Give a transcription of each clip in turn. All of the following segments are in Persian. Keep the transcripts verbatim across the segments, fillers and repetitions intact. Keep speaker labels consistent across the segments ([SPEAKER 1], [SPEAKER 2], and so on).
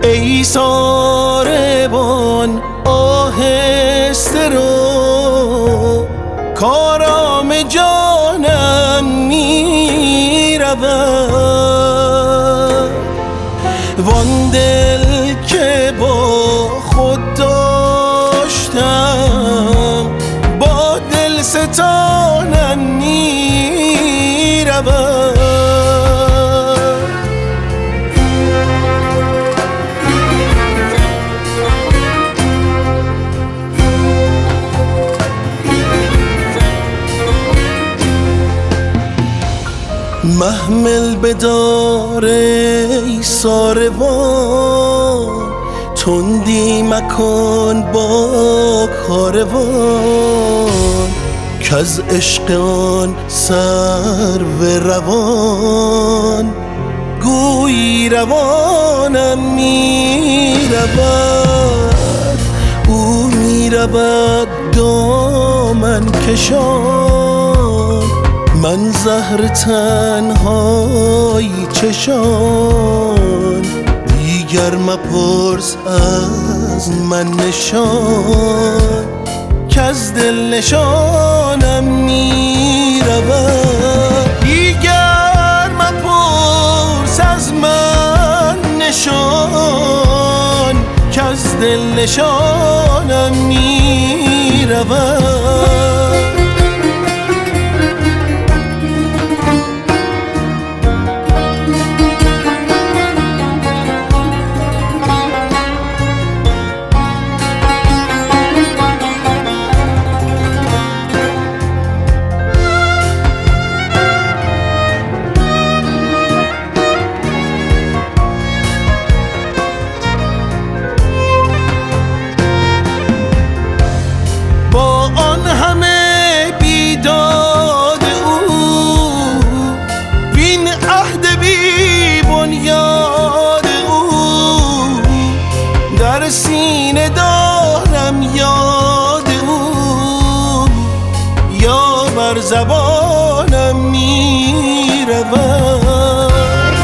[SPEAKER 1] ای ساربان آهسته رو، کارام جانم می رود. وان دل که با خود داشتم، با دل ستانم می رود. محمل بدار ای ساربان، تندی مکن با کاروان، کز عشق آن سرو روان گویی روانم می رود. او می رود دامن کشان، من زهر تنهای چشان. دیگر مپرس از من نشان، کز دل نشانم می رود. دیگر مپرس از من نشان، کز دل نشانم می رود. سینه دارم یاد او، یا بر زبانم می رود.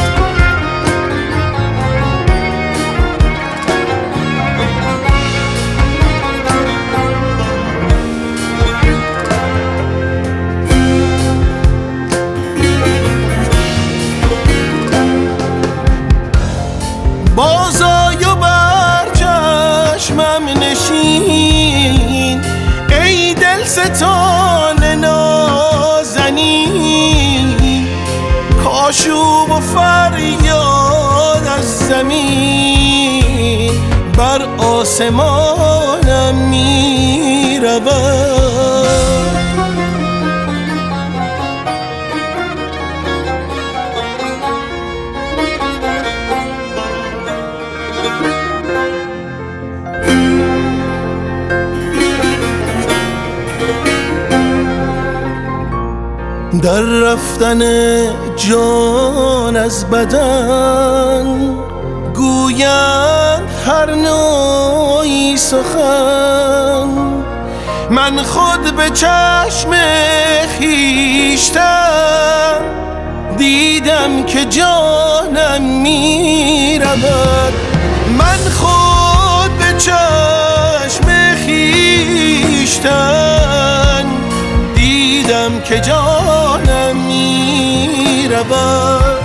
[SPEAKER 1] بازآی و بر چشمم نشین، ای دل ستان نازنین. کآشوب و فریاد از زمین، بر آسمانم می رود. در رفتن جان از بدن، گویند هر نوعی سخن. من خود به چشم خویشتن دیدم که جانم می رود. من خود به چشم خویشتن دیدم که جانم می رود.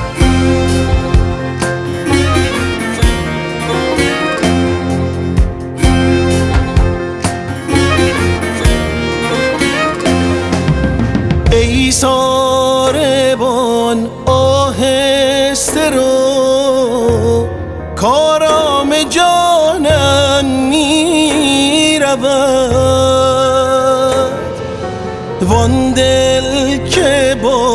[SPEAKER 1] ای ساربان آهسته رو، کارام جانم می رود. وان دل که با